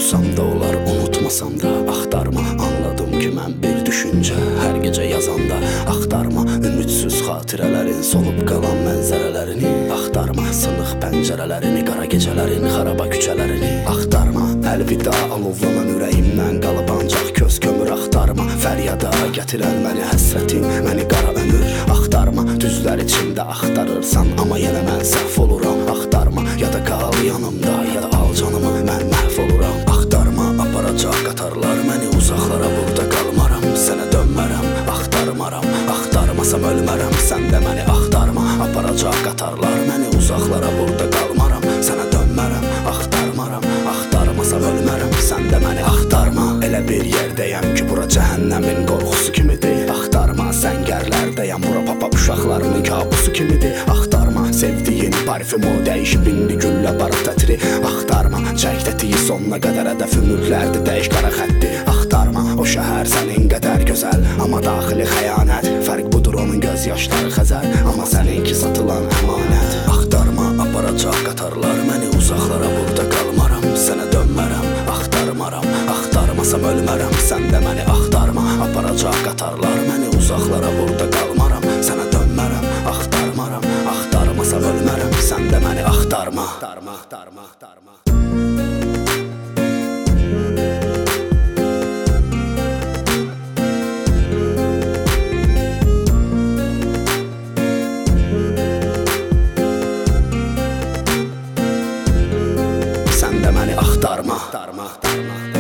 Unutsam da olar, unutmasam da axtarma. Anladım ki mən bir düşüncə, hər gecə yazanda axtarma. Ümidsiz xatirələrin, solub qalan mənzərələrini axtarma. Sınıq pəncərələrini, qara gecələrin, xaraba küçələrini axtarma. Əlvida alovlanan ürəyimdən qalıb ancaq köz kömür axtarma. Fəryada gətirən məni həsrətin, məni qara ömür axtarma. Düzlər içində axtarırsan, amma yenə mən səhv oluram. Axtarma, ya da qal yanımda, ya da al canımı, mən məhv oluram. Axtarma, aparacaq qatarlar məni uzaqlara, burada qalmaram. Sənə dönmərəm, axtarmaram. Axtarmasam ölmərəm, sən də məni axtarma. Aparacaq qatarlar məni uzaqlara, burada qalmaram. Sənə dönmərəm, axtarmaram. Axtarmasam ölmərəm, sən də məni axtarma. Elə bir yerdəyəm ki, bura cəhənnəmin qorxusu kimidir. Axtarma, səngərlərdəyəm, bura papa uşaqlarının kabusu kimidir. Axtarma, sevdiyin parfümu dəyişib indi güllə barat ətri. Axtarma, çəkdətiyi sonuna qədər hədəf ümidlərdi, dəyiş qara xətti. Axtarma, o şəhər sənin qədər gözəl, amma daxili xəyanət. Fərq budur, onun göz yaşları xəzər, amma səninki satılan əmanət. Axtarma, aparacaq qatarlar məni uzaqlara, burada qalmaram. Sənə dönmərəm, axtarmaram. Axtarmasam ölmərəm, sən də məni axtarma. Aparacaq qatarlar məni uzaqlara, burada qalmaram. Sənə dönmərəm, axtarmaram. Axtarmasam ölmərəm, sən də məni axtarma. Sən də məni axtarma.